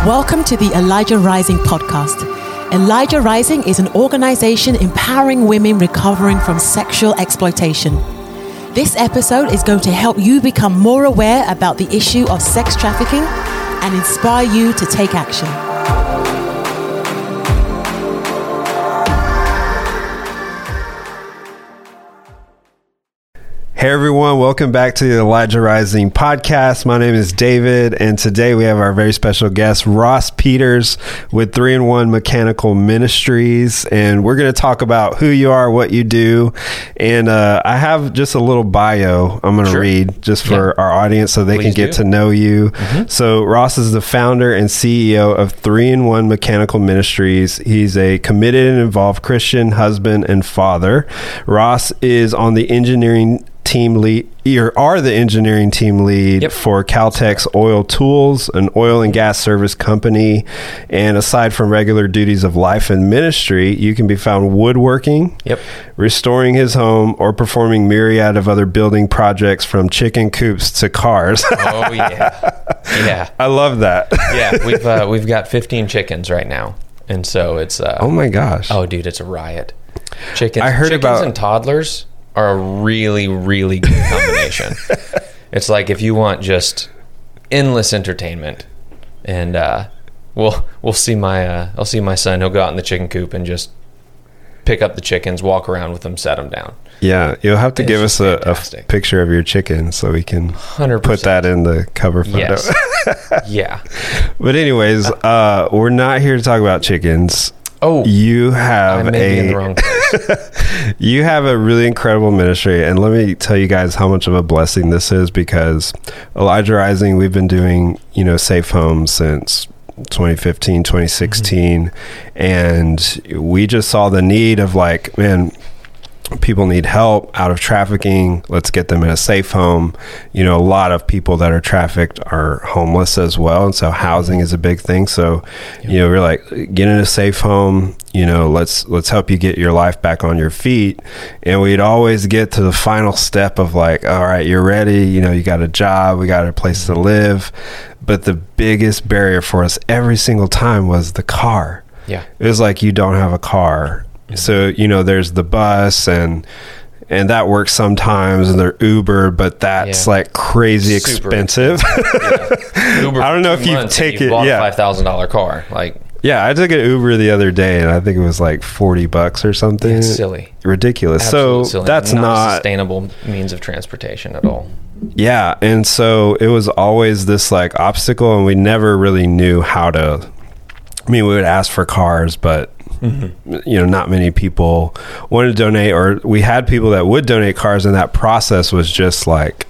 Welcome to the Elijah Rising podcast. Elijah Rising is an organization empowering women recovering from sexual exploitation. This episode is going to help you become more aware about the issue of sex trafficking and inspire you to take action. Hey everyone, welcome back to the Elijah Rising podcast. My name is David, and today we have our very special guest, Ross Peters with 3-in-1 Mechanical Ministries, and we're going to talk about who you are, what you do, and I have just a little bio I'm going to read just for our audience so they can get to know you. So Ross is the founder and CEO of 3-in-1 Mechanical Ministries. He's a committed and involved Christian husband and father. Ross is on the engineering team lead. You are the engineering team lead for Caltex Oil Tools, an oil and gas service company. And aside from regular duties of life and ministry, you can be found woodworking, restoring his home, or performing myriad of other building projects from chicken coops to cars. Oh yeah. I love that. We've got 15 chickens right now, and so it's oh my gosh. Oh dude, it's a riot. Chickens about and toddlers are a really, really good combination. It's like if you want just endless entertainment, and we'll see I'll see my son. He'll go out in the chicken coop and just pick up the chickens, walk around with them, set them down. Yeah, you'll have to give us a picture of your chicken so we can 100%. Put that in the cover photo. Yes. Yeah. But anyways, we're not here to talk about chickens. Oh, you have I may be in the wrong place. You have a really incredible ministry, and let me tell you guys how much of a blessing this is, because Elijah Rising, we've been doing, safe homes since 2015, 2016, and we just saw the need of people need help out of trafficking. Let's get them in a safe home. A lot of people that are trafficked are homeless as well. And so housing is a big thing. So, we're like, get in a safe home, let's help you get your life back on your feet. And we'd always get to the final step of all right, you're ready. You got a job, we got a place to live. But the biggest barrier for us every single time was the car. Yeah. It was like, you don't have a car. So, there's the bus and that works sometimes, and they're Uber, but that's crazy super expensive. Uber I don't know if you take it. Bought a $5,000 car. I took an Uber the other day, and I think it was $40 or something. It's silly. Ridiculous. Absolutely so silly. That's not a sustainable means of transportation at all. Yeah. And so it was always this obstacle, and we never really knew how to, we would ask for cars, but not many people wanted to donate, or we had people that would donate cars, and that process was just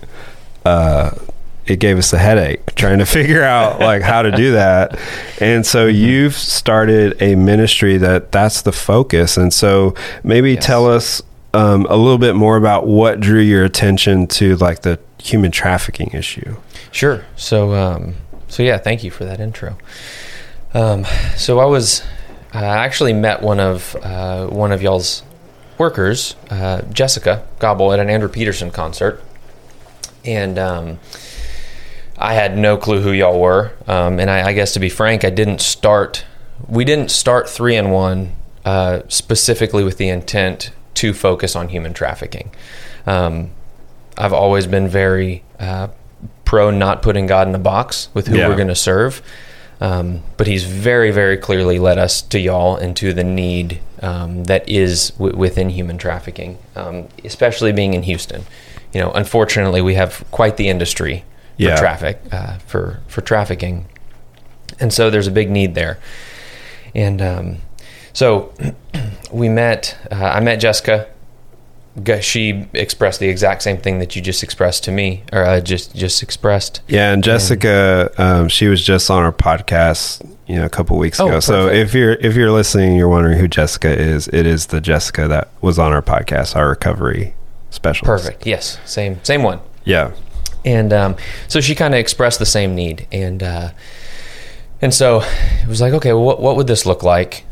it gave us a headache trying to figure out how to do that. And so you've started a ministry that's the focus. And so maybe tell us a little bit more about what drew your attention to the human trafficking issue. Sure. So yeah, thank you for that intro. So I actually met one of y'all's workers, Jessica Gobble, at an Andrew Peterson concert, and I had no clue who y'all were. And I guess, to be frank, we didn't start 3-in-1 specifically with the intent to focus on human trafficking. I've always been very pro not putting God in a box with who we're going to serve. But he's very, very clearly led us to y'all and to the need that is within human trafficking, especially being in Houston. Unfortunately, we have quite the industry for for trafficking, and so there's a big need there. And so we met. I met Jessica. She expressed the exact same thing that you just expressed to me, or just expressed. Yeah, and Jessica, she was just on our podcast, a couple weeks ago. Perfect. So if you're listening, you're wondering who Jessica is. It is the Jessica that was on our podcast, our recovery specialist. Perfect. Yes, same one. Yeah, and so she kind of expressed the same need, and so it was like, okay, what would this look like?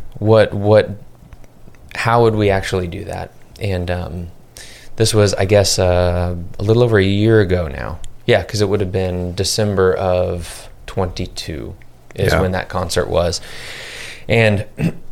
How would we actually do that? And this was, I guess, a little over a year ago now. Yeah, because it would have been December of 22. is when that concert was. And,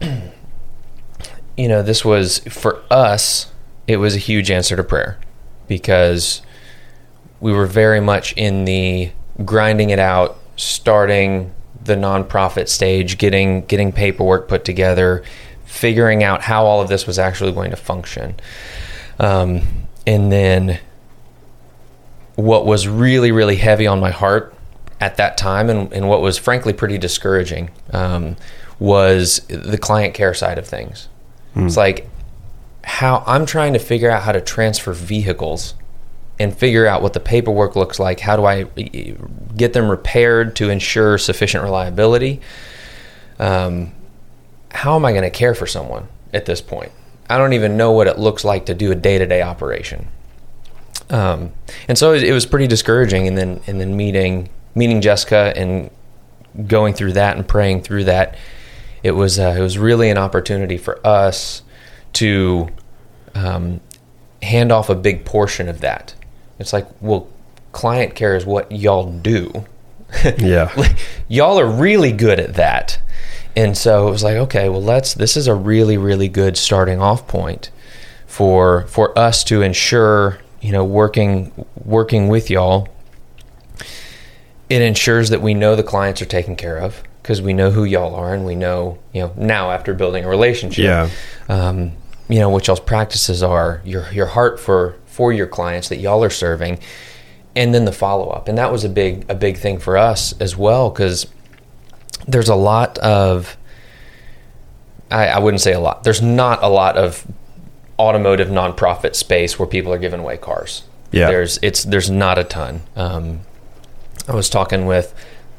this was, for us, it was a huge answer to prayer, because we were very much in the grinding it out, starting the nonprofit stage, getting paperwork put together, figuring out how all of this was actually going to function. And then what was really, really heavy on my heart at that time, and what was frankly pretty discouraging, was the client care side of things. It's like how I'm trying to figure out how to transfer vehicles and figure out what the paperwork looks like. How do I get them repaired to ensure sufficient reliability? How am I going to care for someone at this point? I don't even know what it looks like to do a day-to-day operation. And so it was pretty discouraging. And then meeting Jessica and going through that and praying through that, it was really an opportunity for us to hand off a big portion of that. It's like, well, client care is what y'all do. Yeah. Y'all are really good at that. And so it was like, okay, well, this is a really, really good starting off point for us to ensure, working with y'all. It ensures that we know the clients are taken care of, because we know who y'all are, and we know, now after building a relationship, what y'all's practices are, your heart for your clients that y'all are serving, and then the follow-up. And that was a big thing for us as well, because there's a lot of, I wouldn't say a lot, there's not a lot of automotive nonprofit space where people are giving away cars. Yeah. There's not a ton. I was talking with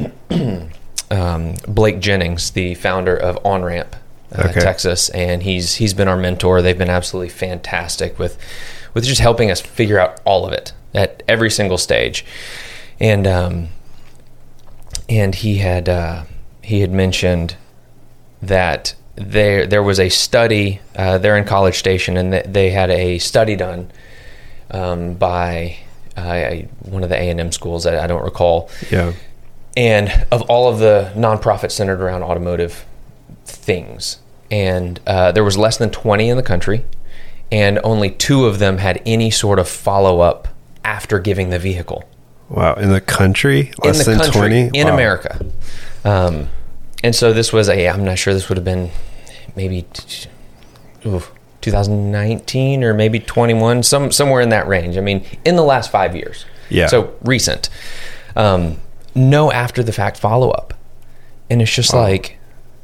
Blake Jennings, the founder of OnRamp, Texas, and he's been our mentor. They've been absolutely fantastic with just helping us figure out all of it at every single stage. And he had mentioned that there was a study. They're in College Station, and they had a study done by one of the A&M schools. I don't recall. Yeah. And of all of the nonprofits centered around automotive things, and there was less than 20 in the country, and only 2 of them had any sort of follow-up after giving the vehicle. Wow. In the country? Less than 20? In America. And so this was I'm not sure, this would have been maybe 2019 or maybe 21, somewhere in that range. I mean, in the last 5 years. Yeah. So recent. No after the fact follow-up. And it's just like,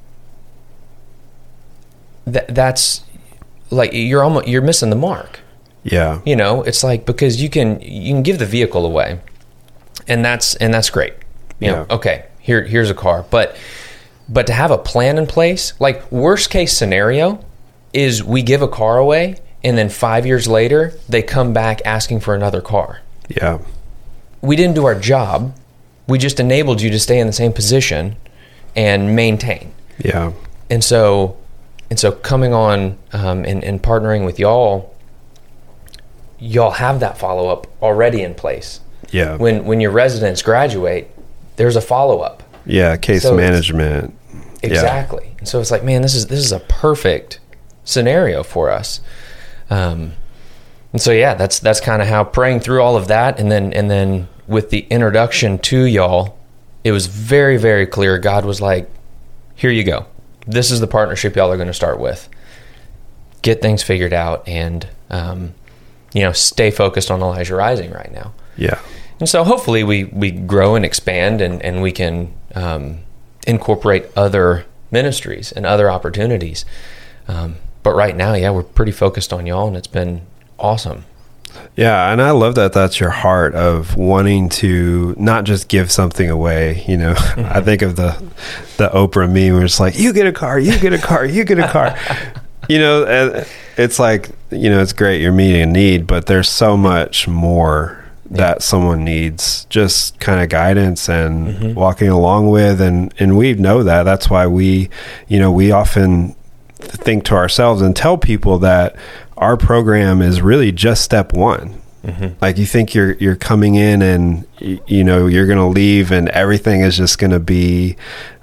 that's like, you're missing the mark. Yeah. It's like, because you can give the vehicle away, and that's great. You know, okay, here's a car, but to have a plan in place, like worst case scenario is we give a car away, and then 5 years later they come back asking for another car. Yeah. We didn't do our job. We just enabled you to stay in the same position and maintain. Yeah. And so coming on and partnering with y'all have that follow-up already in place. Yeah. When your residents graduate, there's a follow-up. Yeah, case management. Exactly. Yeah. And so it's like, man, this is a perfect scenario for us. And so that's kind of how, praying through all of that, and then with the introduction to y'all, it was very, very clear. God was like, here you go. This is the partnership y'all are going to start with. Get things figured out, and stay focused on Elijah Rising right now. Yeah. And so hopefully we grow and expand, and we can incorporate other ministries and other opportunities. But right now, we're pretty focused on y'all, and it's been awesome. Yeah, and I love that that's your heart of wanting to not just give something away. I think of the Oprah meme where it's like, you get a car, you get a car, you get a car. It's like, it's great you're meeting a need, but there's so much more that someone needs, just kind of guidance and walking along with. And we know that. That's why we often think to ourselves and tell people that our program is really just step one. Like, you think you're coming in and you're going to leave and everything is just going to be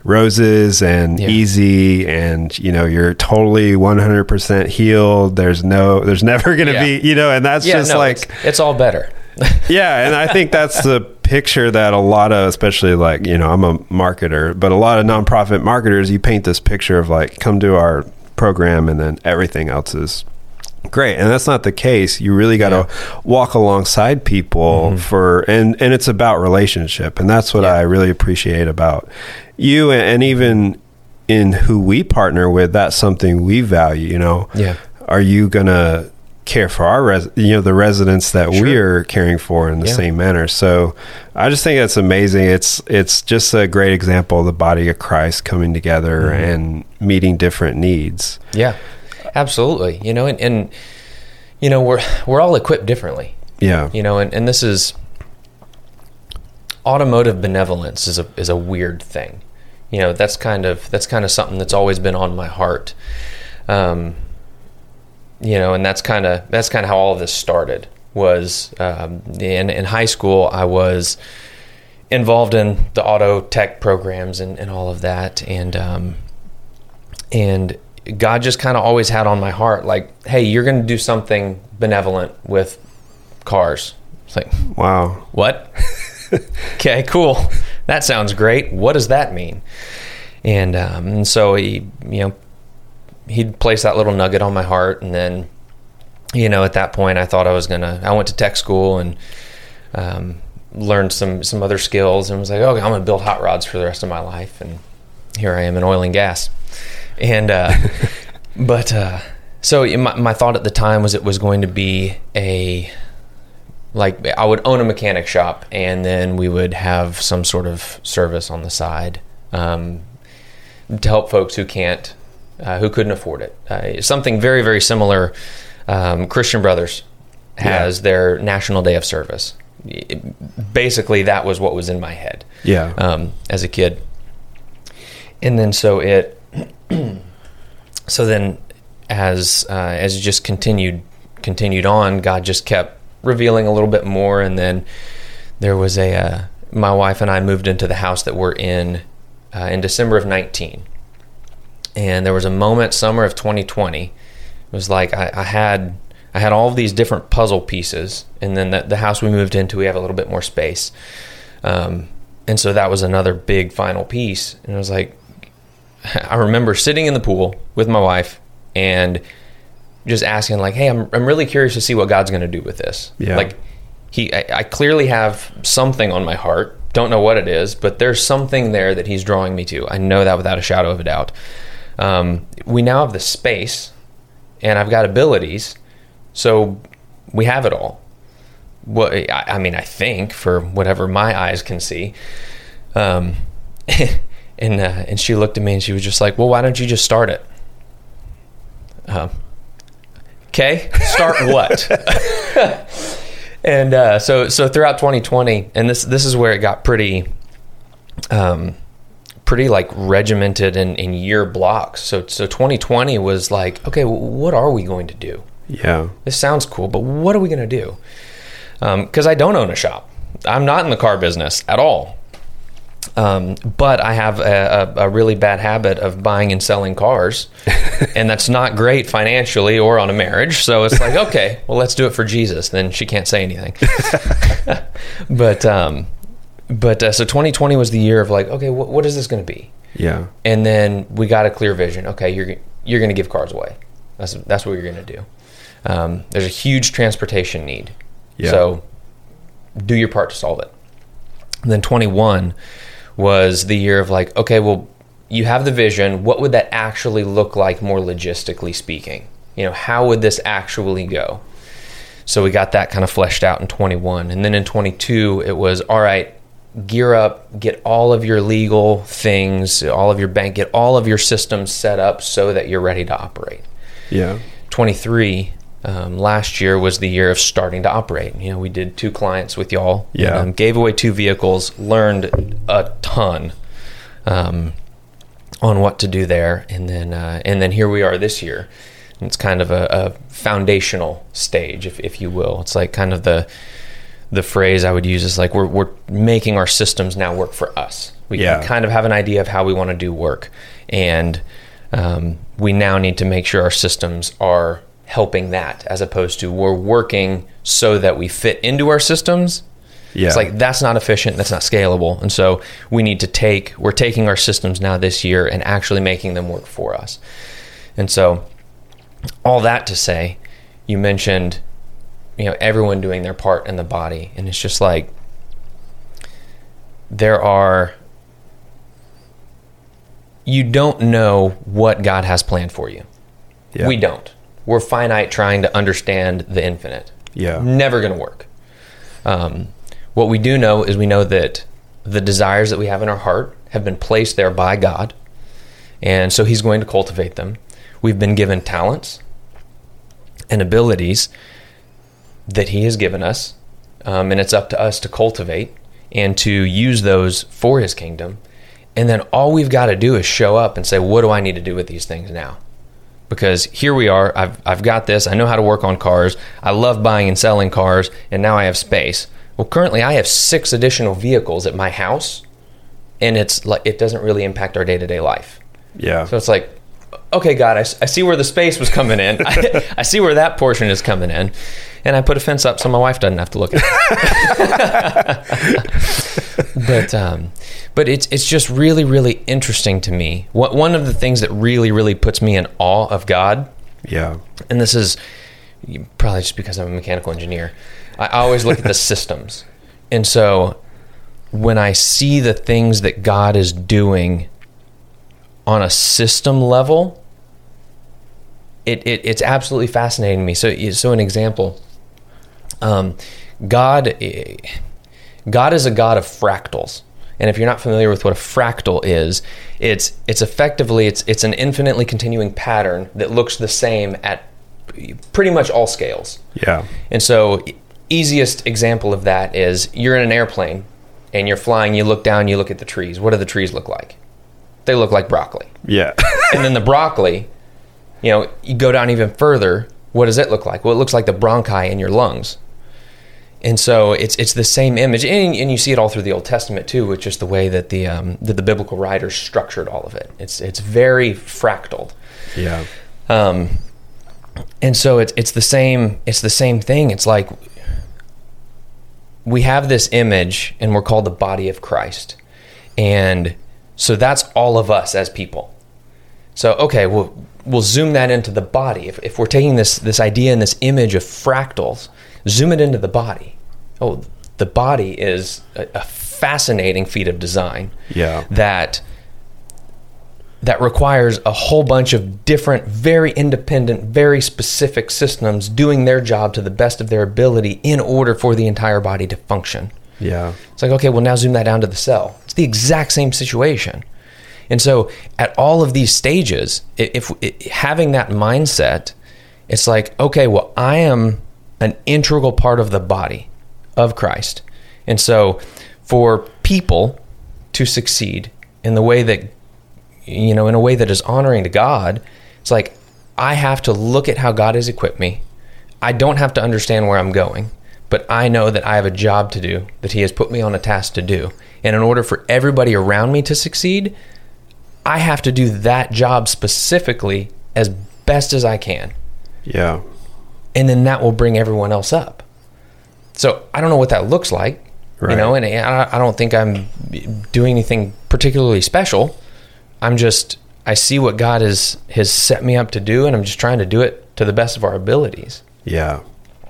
roses and easy, and you're totally 100% healed. There's never going to be, and that's it's all better. Yeah. And I think that's the picture that a lot of, especially I'm a marketer, but a lot of nonprofit marketers, you paint this picture of come to our program and then everything else is great. And that's not the case. You really got to walk alongside people and it's about relationship. And that's what I really appreciate about you. And even in who we partner with, that's something we value, Are you going to care for our the residents that we are caring for in the same manner? So I just think that's amazing. It's just a great example of the body of Christ coming together and meeting different needs. Yeah, absolutely. And we're all equipped differently. Yeah. And this is automotive benevolence is a weird thing. That's kind of something that's always been on my heart. And that's kind of how all of this started. Was in high school, I was involved in the auto tech programs and all of that, and God just kind of always had on my heart, hey, you're going to do something benevolent with cars. It's like, wow, what? Okay, cool. That sounds great. What does that mean? And so he'd place that little nugget on my heart, and then at that point I thought I went to tech school and learned some other skills, and was like, okay, I'm gonna build hot rods for the rest of my life, and here I am in oil and gas. And so my thought at the time was it was going to be I would own a mechanic shop, and then we would have some sort of service on the side to help folks who couldn't afford it. Something very, very similar. Christian Brothers has their National Day of Service. Basically, that was what was in my head. Yeah. As a kid, and then so then as it just continued on, God just kept revealing a little bit more, and then there was my wife and I moved into the house that we're in December of 19. And there was a moment, summer of 2020, it was like I had all of these different puzzle pieces, and then the house we moved into, we have a little bit more space. And so that was another big final piece. And it was like, I remember sitting in the pool with my wife and just asking, hey, I'm really curious to see what God's going to do with this. Yeah. I clearly have something on my heart. Don't know what it is, but there's something there that he's drawing me to. I know that without a shadow of a doubt. We now have the space, and I've got abilities, so we have it all. Well, I think, for whatever my eyes can see. And she looked at me and she was just like, well, why don't you just start it? Okay, start what? And so throughout 2020, and this is where it got pretty regimented in year blocks. So 2020 was like, okay, what are we going to do? Yeah. This sounds cool, but what are we going to do? Because I don't own a shop. I'm not in the car business at all. But I have a really bad habit of buying and selling cars, and that's not great financially or on a marriage. So it's like, okay, well, let's do it for Jesus. Then she can't say anything. But so 2020 was the year of okay, what is this going to be? Yeah. And then we got a clear vision. Okay, you're going to give cars away. That's what you're going to do. There's a huge transportation need. Yeah. So do your part to solve it. And then 21 was the year of okay, well, you have the vision. What would that actually look like more logistically speaking? How would this actually go? So we got that kind of fleshed out in 21. And then in 22, it was, all right, gear up, get all of your legal things, all of your bank, get all of your systems set up so that you're ready to operate. Yeah. 23, last year was the year of starting to operate. We did 2 clients with y'all. Yeah. And, gave away 2 vehicles, learned a ton on what to do there, and then here we are this year. And it's kind of a foundational stage, if you will. It's like kind of the phrase I would use is we're making our systems now work for us. We kind of have an idea of how we want to do work. And we now need to make sure our systems are helping that, as opposed to we're working so that we fit into our systems. Yeah. It's like, that's not efficient, that's not scalable. And so we're taking our systems now this year and actually making them work for us. And so all that to say, you mentioned, everyone doing their part in the body. And it's just like, you don't know what God has planned for you. Yeah. We don't. We're finite trying to understand the infinite. Yeah. Never going to work. What we do know is we know that the desires that we have in our heart have been placed there by God. And so he's going to cultivate them. We've been given talents and abilities that he has given us. And it's up to us to cultivate and to use those for his kingdom. And then all we've got to do is show up and say, what do I need to do with these things now? Because here we are, I've got this, I know how to work on cars, I love buying and selling cars, and now I have space. Well, currently I have 6 additional vehicles at my house, and it's like, it doesn't really impact our day-to-day life. Yeah. So it's like, okay, God, I see where the space was coming in. I see where that portion is coming in. And I put a fence up so my wife doesn't have to look at it. But it's just really, really interesting to me. One of the things that really, really puts me in awe of God, yeah, and this is probably just because I'm a mechanical engineer, I always look at the systems. And so when I see the things that God is doing on a system level, it's absolutely fascinating to me. So an example, God is a God of fractals. And if you're not familiar with what a fractal is, it's effectively it's an infinitely continuing pattern that looks the same at pretty much all scales. Yeah. And so easiest example of that is you're in an airplane and you're flying, you look down, you look at the trees. What do the trees look like? They look like broccoli. Yeah. And then the broccoli, you go down even further, what does it look like? Well, it looks like the bronchi in your lungs. And so it's the same image, and you see it all through the Old Testament too, with just the way that the biblical writers structured all of it. It's very fractal. Yeah. And so it's the same thing. It's like we have this image, and we're called the body of Christ, and so that's all of us as people. So okay, we'll zoom that into the body. If we're taking this idea and this image of fractals, zoom it into the body. Oh, the body is a fascinating feat of design. Yeah. That requires a whole bunch of different, very independent, very specific systems doing their job to the best of their ability in order for the entire body to function. Yeah. It's like, okay, well, now zoom that down to the cell. It's the exact same situation. And so at all of these stages, if having that mindset, it's like, okay, well, I am an integral part of the body of Christ. And so for people to succeed in the way that, in a way that is honoring to God, it's like, I have to look at how God has equipped me. I don't have to understand where I'm going, but I know that I have a job to do, that he has put me on a task to do. And in order for everybody around me to succeed, I have to do that job specifically as best as I can. Yeah. And then that will bring everyone else up. So I don't know what that looks like, right. And I don't think I'm doing anything particularly special. I see what God has set me up to do, and I'm just trying to do it to the best of our abilities. Yeah.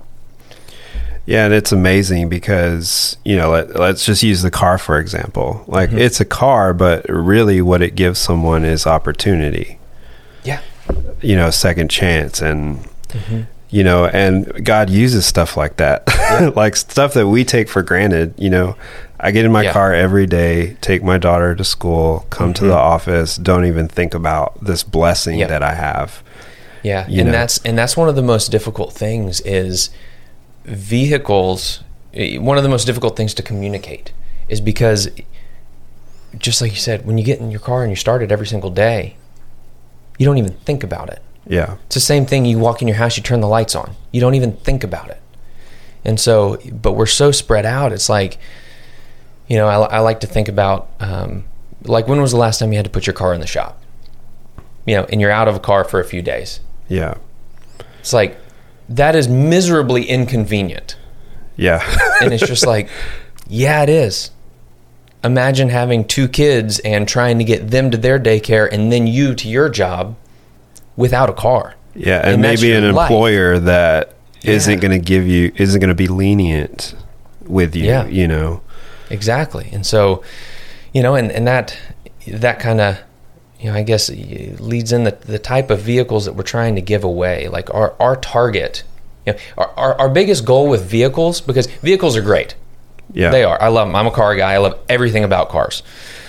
Yeah, and it's amazing because, let's just use the car, for example. Like, mm-hmm. It's a car, but really what it gives someone is opportunity. Yeah. Second chance. And, mm-hmm. And God uses stuff like that. Yeah. Like stuff that we take for granted. I get in my car every day, take my daughter to school, come mm-hmm. to the office, don't even think about this blessing that I have. Yeah. That's one of the most difficult things is vehicles. One of the most difficult things to communicate is because, just like you said, when you get in your car and you start it every single day, you don't even think about it. Yeah. It's the same thing. You walk in your house, you turn the lights on. You don't even think about it. And so, but we're so spread out. It's like, I like to think about, like, when was the last time you had to put your car in the shop? And you're out of a car for a few days. Yeah. It's like, that is miserably inconvenient. Yeah. And it's just like, yeah, it is. Imagine having 2 kids and trying to get them to their daycare and then you to your job without a car. Yeah, and maybe an employer that isn't going to be lenient with you, Exactly. And so, and that kind of, I guess leads in the type of vehicles that we're trying to give away. Like our target, our biggest goal with vehicles, because vehicles are great. Yeah, they are. I love them. I'm a car guy. I love everything about cars.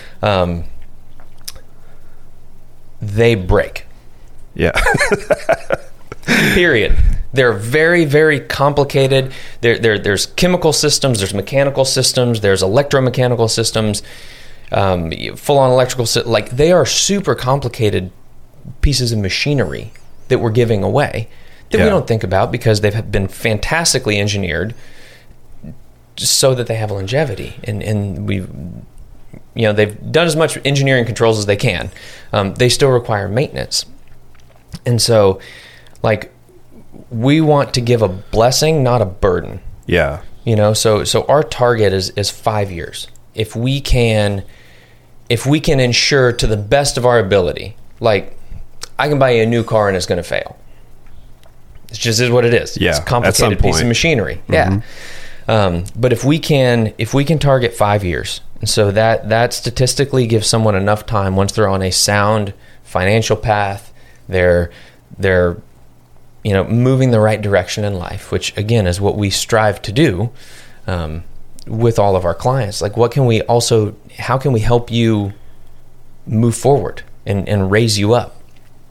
They break. Yeah. Period. They're very, very complicated. There's chemical systems, there's mechanical systems, there's electromechanical systems, full-on electrical systems. Like, they are super complicated pieces of machinery that we're giving away that we don't think about because they've been fantastically engineered so that they have longevity. And we've, they've done as much engineering controls as they can. They still require maintenance. And so, like, we want to give a blessing, not a burden. Yeah. So our target is 5 years. If we can ensure to the best of our ability, like, I can buy you a new car and it's going to fail. It just is what it is. Yeah. It's a complicated piece of machinery. Mm-hmm. Yeah. But if we can target 5 years, and so that statistically gives someone enough time once they're on a sound financial path, they're moving the right direction in life, which again is what we strive to do with all of our clients. Like, how can we help you move forward and raise you up?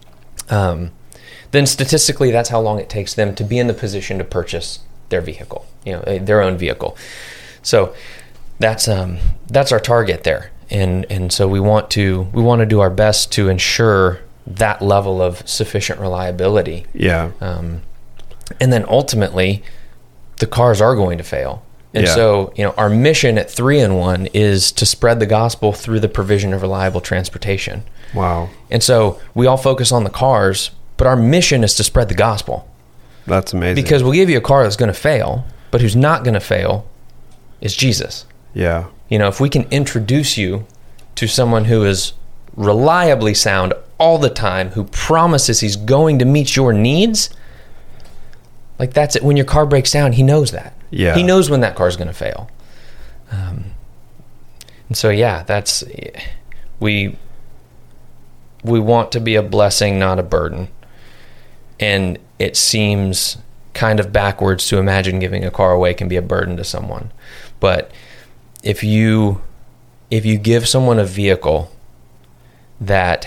Then statistically, that's how long it takes them to be in the position to purchase their vehicle, their own vehicle. So that's our target there. And so we want to do our best to ensure that level of sufficient reliability. Yeah. And then ultimately, the cars are going to fail. And so, our mission at 3-in-1 is to spread the gospel through the provision of reliable transportation. Wow. And so we all focus on the cars, but our mission is to spread the gospel. That's amazing. Because we'll give you a car that's going to fail, but who's not going to fail is Jesus. Yeah. If we can introduce you to someone who is reliably sound all the time, who promises he's going to meet your needs, like, that's it. When your car breaks down, he knows that. Yeah. He knows when that car's going to fail. And so, that's, we want to be a blessing, not a burden. And it seems kind of backwards to imagine giving a car away can be a burden to someone. But if you give someone a vehicle that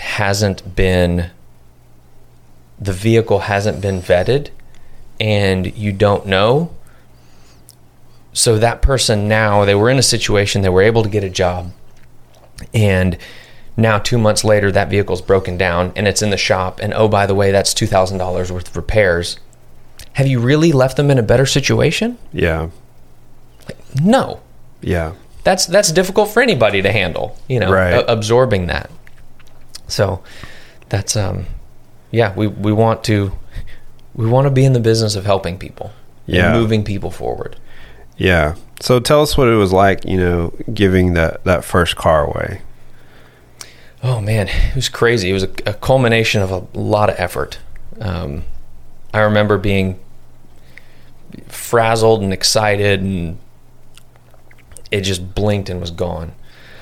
the vehicle hasn't been vetted and you don't know, so that person, now they were in a situation, they were able to get a job, and now 2 months later that vehicle's broken down and it's in the shop, and oh, by the way, that's $2,000 worth of repairs. Have you really left them in a better situation? Yeah. No. Yeah. That's difficult for anybody to handle, right. Absorbing that. So that's we want to be in the business of helping people and moving people forward. Yeah. So tell us what it was like, giving that first car away. Oh man, it was crazy. It was a culmination of a lot of effort. I remember being frazzled and excited, and it just blinked and was gone.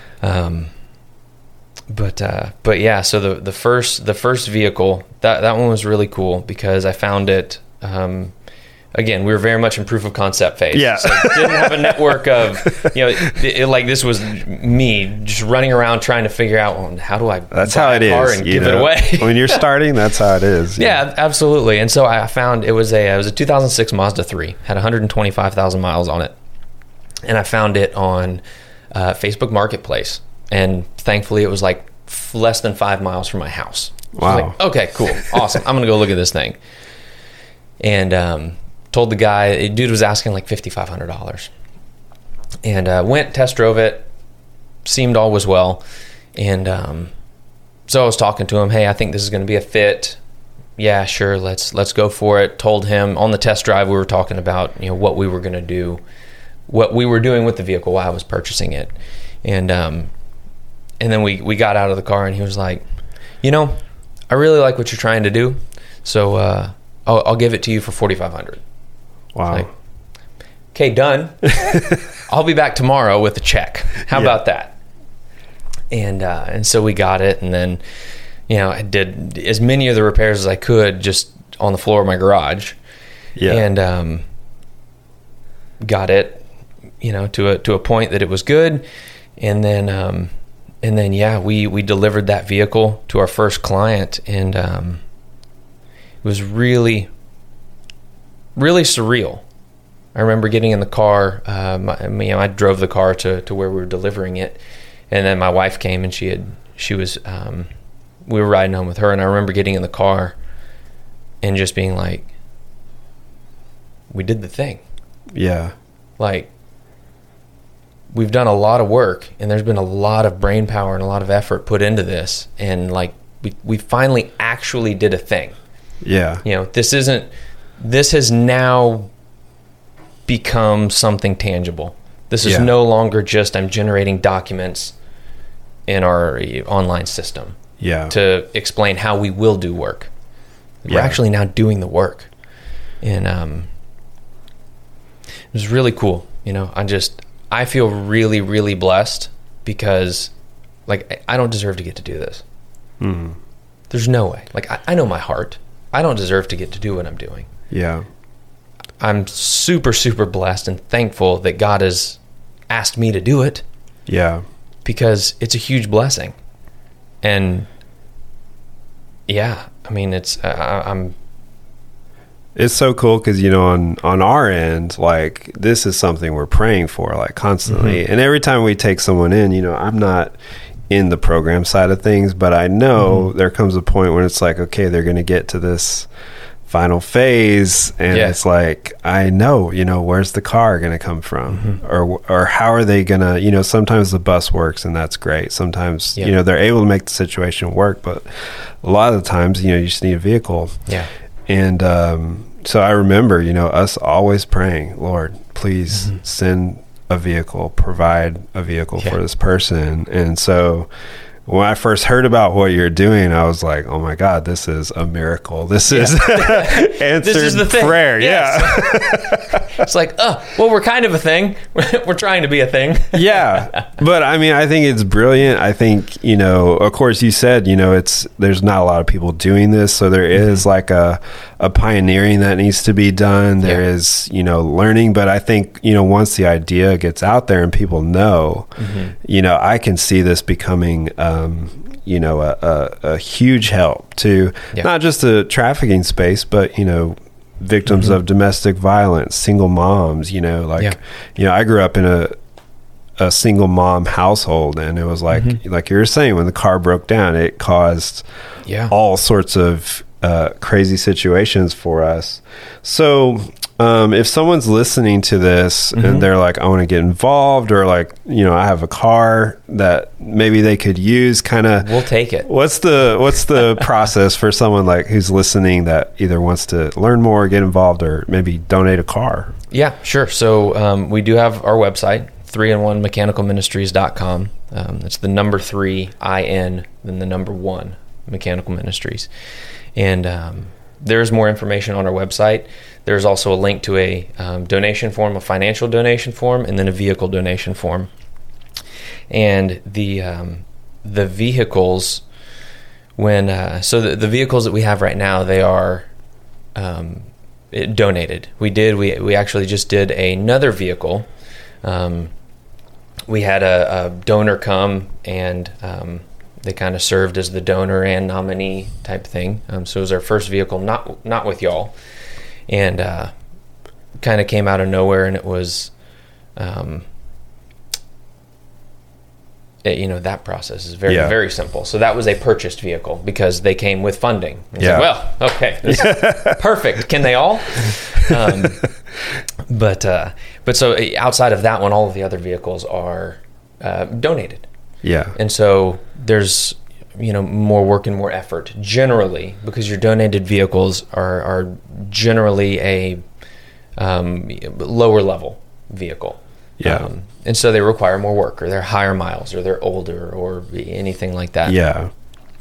But yeah, so the first vehicle, that one was really cool because I found it, again, we were very much in proof of concept phase. Yeah. So didn't have a network of, this was me just running around trying to figure out, well, how do I that's buy how it a car is, and give it away? When you're starting, that's how it is. Yeah, absolutely. And so I found it was a 2006 Mazda 3, had 125,000 miles on it. And I found it on Facebook Marketplace. And thankfully, it was like less than 5 miles from my house. Wow. I was like, okay, cool. Awesome. I'm going to go look at this thing. And told the guy, dude was asking like $5,500. And went, test drove it, seemed all was well. And so I was talking to him, hey, I think this is going to be a fit. Yeah, sure, let's go for it. Told him on the test drive we were talking about, what we were going to do, what we were doing with the vehicle while I was purchasing it. And then we got out of the car and he was like, I really like what you're trying to do. So I'll give it to you for $4,500. Wow. Like, okay, done. I'll be back tomorrow with a check. How about that? And so we got it, and then I did as many of the repairs as I could just on the floor of my garage. Yeah. And got it, to a point that it was good, and then we delivered that vehicle to our first client, and it was really, really surreal. I remember getting in the car. I drove the car to where we were delivering it, and then my wife came, and we were riding home with her, and I remember getting in the car and just being like, we did the thing. Yeah. Like, we've done a lot of work, and there's been a lot of brain power and a lot of effort put into this, and like we finally actually did a thing. Yeah. This has now become something tangible. This is no longer just I'm generating documents in our online system to explain how we will do work. We're actually now doing the work. And it was really cool. I feel really, really blessed because I don't deserve to get to do this. Mm-hmm. There's no way. I know my heart. I don't deserve to get to do what I'm doing. Yeah. I'm super, super blessed and thankful that God has asked me to do it. Yeah. Because it's a huge blessing. And I'm it's so cool because on our end, this is something we're praying for constantly. Mm-hmm. And every time we take someone in, I'm not in the program side of things, but I know there comes a point when it's okay, they're going to get to this final phase, and it's I know, where's the car going to come from, or how are they going to, sometimes the bus works and that's great. Sometimes, they're able to make the situation work, but a lot of the times, you just need a vehicle. Yeah. And so I remember, us always praying, Lord, please send a vehicle, provide a vehicle for this person. And so when I first heard about what you're doing, I was like, oh my God, this is a miracle. This is answered this is the thing. Prayer. Yes. Yeah. It's we're kind of a thing. We're trying to be a thing. Yeah. But I think it's brilliant. I think, of course you said, there's not a lot of people doing this. So there is a pioneering that needs to be done. There is, learning. But I think, once the idea gets out there and people know, I can see this becoming, a huge help to not just the trafficking space, but, victims of domestic violence, single moms, I grew up in a single mom household, and it was like you were saying, when the car broke down, it caused all sorts of crazy situations for us. So if someone's listening to this and they're like, I want to get involved, or I have a car that maybe they could use, we'll take it. What's the process for someone who's listening that either wants to learn more, get involved, or maybe donate a car? Yeah, sure. So we do have our website, 3in1mechanicalministries.com. It's the number 3 IN, then the number 1 Mechanical Ministries. And there's more information on our website. There's also a link to a donation form, a financial donation form, and then a vehicle donation form. And the vehicles, the vehicles that we have right now, they are donated. We actually just did another vehicle. We had a donor come, and they kind of served as the donor and nominee type thing. So it was our first vehicle, not with y'all, and kind of came out of nowhere, and it was, that process is very, very simple. So that was a purchased vehicle because they came with funding. Okay, this is perfect. Can they all? But so outside of that one, all of the other vehicles are donated. Yeah. And so there's, more work and more effort generally, because your donated vehicles are generally a lower level vehicle. Yeah. And so they require more work, or they're higher miles, or they're older, or anything like that. Yeah.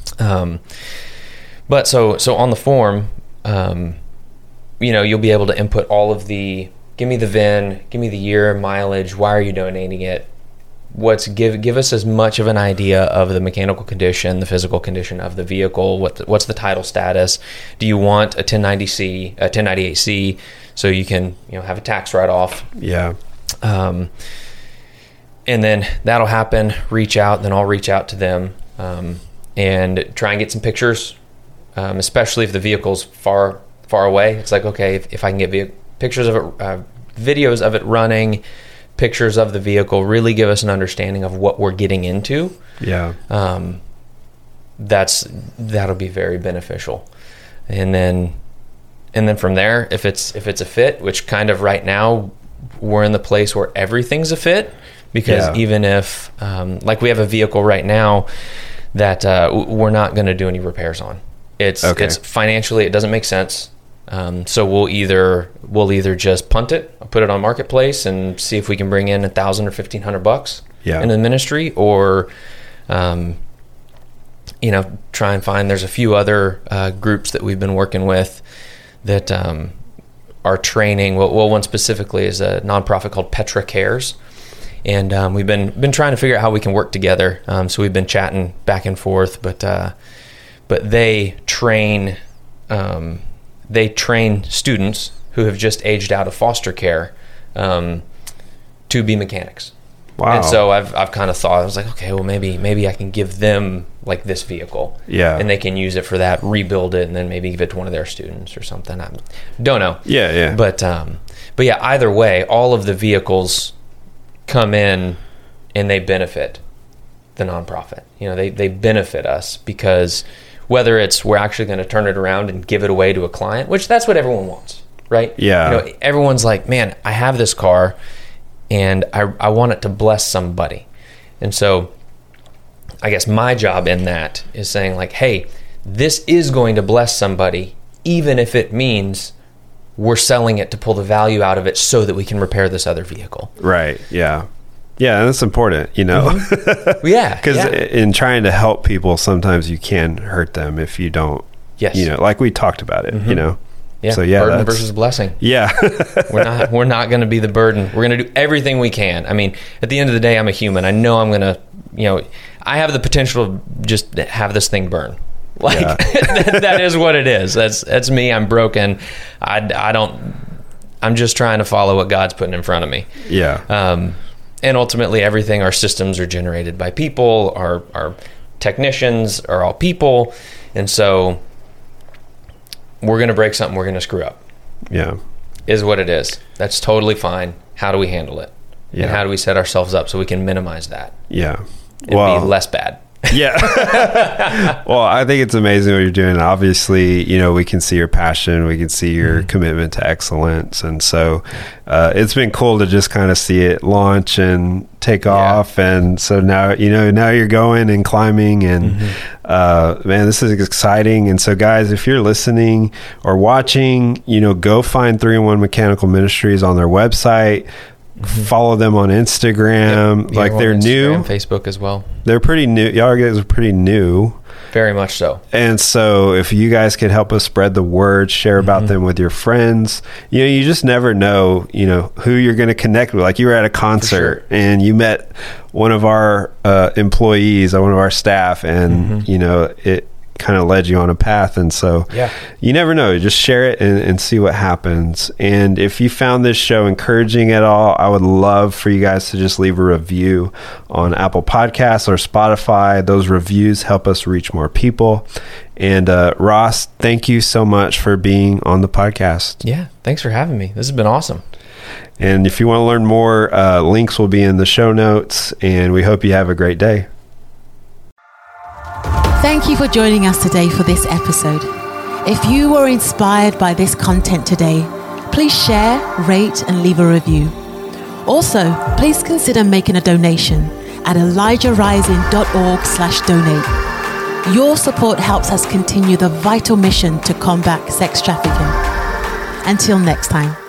But so on the form, you'll be able to input all of the, give me the VIN, give me the year, mileage, why are you donating it? Give us as much of an idea of the mechanical condition, the physical condition of the vehicle. What's the title status? Do you want a 1090C, a 1098C, so you can have a tax write-off? Yeah. And then that'll happen. Reach out, then I'll reach out to them and try and get some pictures, especially if the vehicle's far away. It's like, okay, if I can get pictures of it, videos of it running, pictures of the vehicle, really give us an understanding of what we're getting into. Yeah. That'll be very beneficial. And then from there, if it's a fit, which kind of right now we're in the place where everything's a fit, because even if like we have a vehicle right now that we're not going to do any repairs on. It's financially, it doesn't make sense. So we'll either just punt it, put it on Marketplace, and see if we can bring in $1,000 or $1,500 in the ministry, or try and find. There's a few other groups that we've been working with that are training. Well, one specifically is a nonprofit called Petra Cares, and we've been trying to figure out how we can work together. So we've been chatting back and forth, but they train. They train students who have just aged out of foster care to be mechanics. Wow. And so I've kind of thought, I was like, okay, well, maybe I can give them like this vehicle. Yeah. And they can use it for that, rebuild it, and then maybe give it to one of their students or something. I don't know. Yeah, yeah. But yeah, either way, all of the vehicles come in and they benefit the nonprofit. They benefit us, because whether it's we're actually going to turn it around and give it away to a client, which that's what everyone wants, right? Yeah. Everyone's like, man, I have this car and I want it to bless somebody. And so I guess my job in that is saying like, hey, this is going to bless somebody, even if it means we're selling it to pull the value out of it so that we can repair this other vehicle. Right. Yeah. Yeah, that's important, Mm-hmm. Yeah. Because in trying to help people, sometimes you can hurt them if you don't, like we talked about it, Yeah. So burden versus blessing. Yeah. We're not going to be the burden. We're going to do everything we can. I mean, at the end of the day, I'm a human. I know I'm going to, I have the potential to just have this thing burn. Like that is what it is. That's me. I'm broken. I'm just trying to follow what God's putting in front of me. Yeah. And ultimately, everything, our systems are generated by people. Our technicians are all people. And so we're going to break something. We're going to screw up. Yeah. Is what it is. That's totally fine. How do we handle it? Yeah. And how do we set ourselves up so we can minimize that? Yeah. And be less bad. Yeah. Well, I think it's amazing what you're doing. Obviously, we can see your passion. We can see your commitment to excellence. And so it's been cool to just kind of see it launch and take off. And so now, now you're going and climbing, and man, this is exciting. And so guys, if you're listening or watching, go find 3-in-1 Mechanical Ministries on their website. Follow them on Instagram. Yep. Like they're Instagram, new. Facebook as well. They're pretty new. Y'all guys are pretty new. Very much so. And so if you guys could help us spread the word, share about them with your friends, you just never know, who you're going to connect with. Like you were at a concert and you met one of our employees, one of our staff, and, it kind of led you on a path. And so you never know, just share it and see what happens. And if you found this show encouraging at all, I would love for you guys to just leave a review on Apple Podcasts or Spotify. Those reviews help us reach more people. And Ross, thank you so much for being on the podcast. Yeah, thanks for having me. This has been awesome. And if you want to learn more, links will be in the show notes, and we hope you have a great day. Thank you for joining us today for this episode. If you were inspired by this content today, please share, rate, and leave a review. Also, please consider making a donation at ElijahRising.org/donate. Your support helps us continue the vital mission to combat sex trafficking. Until next time.